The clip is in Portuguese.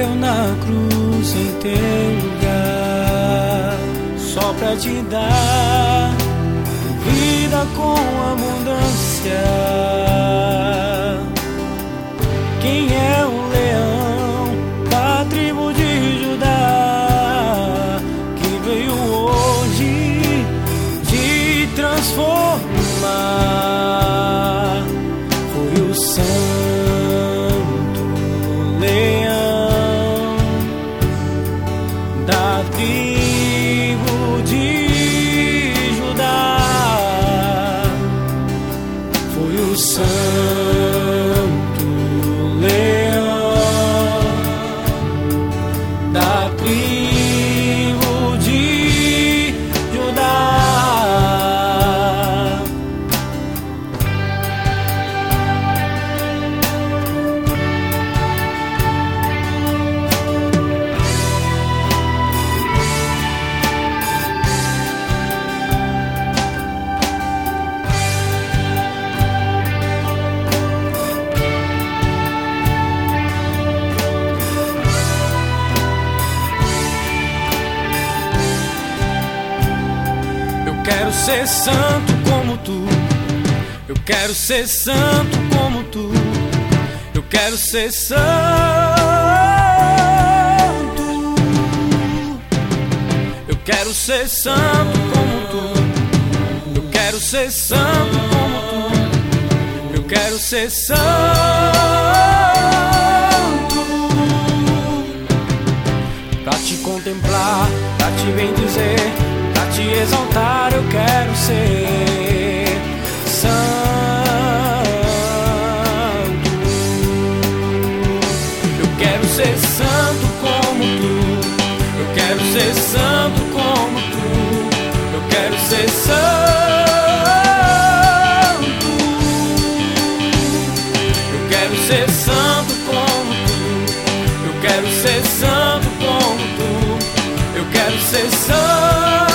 morreu na cruz em teu lugar, só pra te dar vida com abundância. Quem é o leão da tribo de Judá, que veio hoje te transformar? Foi o santo leão da tribo de Judá. Foi o santo leão da tribo de Judá. Eu quero ser santo como tu, eu quero ser santo como tu, eu quero ser santo, eu quero ser santo como tu, eu quero ser santo como tu, eu quero ser santo. Pra te contemplar, pra te bendizer, pra te exaltar, eu quero ser santo. Eu quero ser santo como tu, eu quero ser santo como tu, eu quero ser santo. Eu quero ser santo como tu, eu quero ser santo como tu, eu quero ser santo.